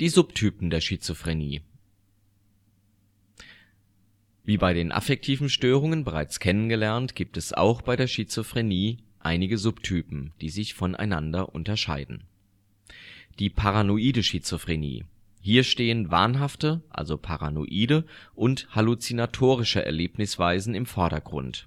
Die Subtypen der Schizophrenie. Wie bei den affektiven Störungen bereits kennengelernt, gibt es auch bei der Schizophrenie einige Subtypen, die sich voneinander unterscheiden. Die paranoide Schizophrenie. Hier stehen wahnhafte, also paranoide und halluzinatorische Erlebnisweisen im Vordergrund.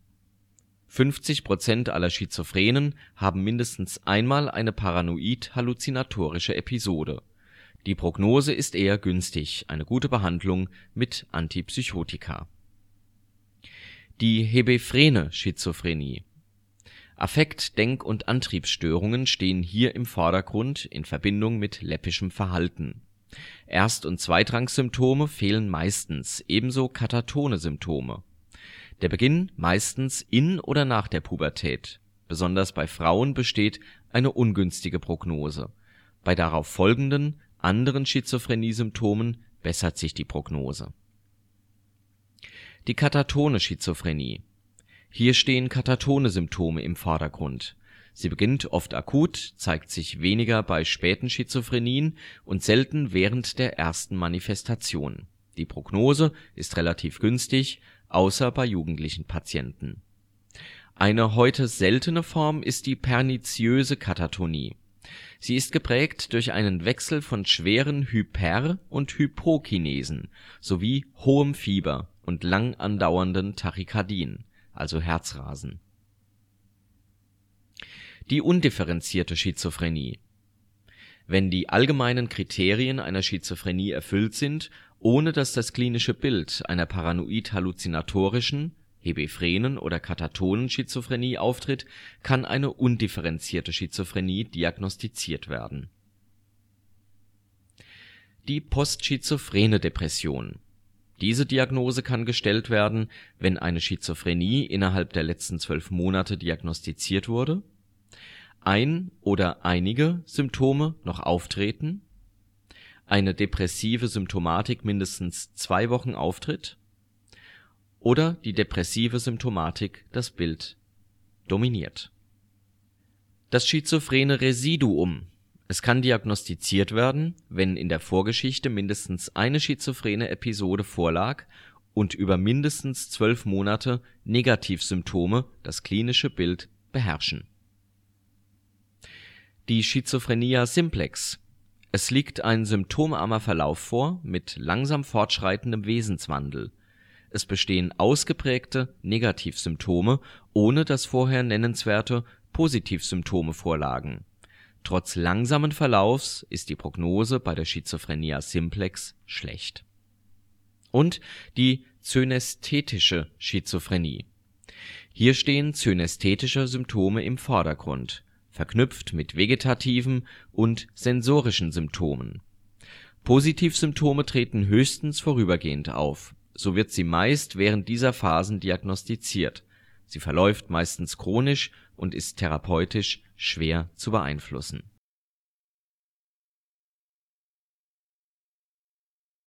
50% aller Schizophrenen haben mindestens einmal eine paranoid-halluzinatorische Episode. Die Prognose ist eher günstig, eine gute Behandlung mit Antipsychotika. Die hebephrene Schizophrenie. Affekt-, Denk- und Antriebsstörungen stehen hier im Vordergrund in Verbindung mit läppischem Verhalten. Erst- und Zweitrangssymptome fehlen meistens, ebenso katatone Symptome. Der Beginn meistens in oder nach der Pubertät. Besonders bei Frauen besteht eine ungünstige Prognose. Bei darauf folgenden anderen Schizophrenie-Symptomen bessert sich die Prognose. Die katatone Schizophrenie. Hier stehen katatone Symptome im Vordergrund. Sie beginnt oft akut, zeigt sich weniger bei späten Schizophrenien und selten während der ersten Manifestation. Die Prognose ist relativ günstig, außer bei jugendlichen Patienten. Eine heute seltene Form ist die perniziöse Katatonie. Sie ist geprägt durch einen Wechsel von schweren Hyper- und Hypokinesen sowie hohem Fieber und lang andauernden Tachykardien, also Herzrasen. Die undifferenzierte Schizophrenie. Wenn die allgemeinen Kriterien einer Schizophrenie erfüllt sind, ohne dass das klinische Bild einer paranoid-halluzinatorischen, hebephrenen oder katatonen Schizophrenie auftritt, kann eine undifferenzierte Schizophrenie diagnostiziert werden. Die postschizophrene Depression. Diese Diagnose kann gestellt werden, wenn eine Schizophrenie innerhalb der letzten 12 Monate diagnostiziert wurde, ein oder einige Symptome noch auftreten, eine depressive Symptomatik mindestens 2 Wochen auftritt oder die depressive Symptomatik das Bild dominiert. Das schizophrene Residuum. Es kann diagnostiziert werden, wenn in der Vorgeschichte mindestens eine schizophrene Episode vorlag und über mindestens 12 Monate Negativsymptome das klinische Bild beherrschen. Die Schizophrenia simplex. Es liegt ein symptomarmer Verlauf vor mit langsam fortschreitendem Wesenswandel. Es bestehen ausgeprägte Negativsymptome, ohne dass vorher nennenswerte Positivsymptome vorlagen. Trotz langsamen Verlaufs ist die Prognose bei der Schizophrenia simplex schlecht. Und die zynästhetische Schizophrenie. Hier stehen zynästhetische Symptome im Vordergrund, verknüpft mit vegetativen und sensorischen Symptomen. Positivsymptome treten höchstens vorübergehend auf. So wird sie meist während dieser Phasen diagnostiziert. Sie verläuft meistens chronisch und ist therapeutisch schwer zu beeinflussen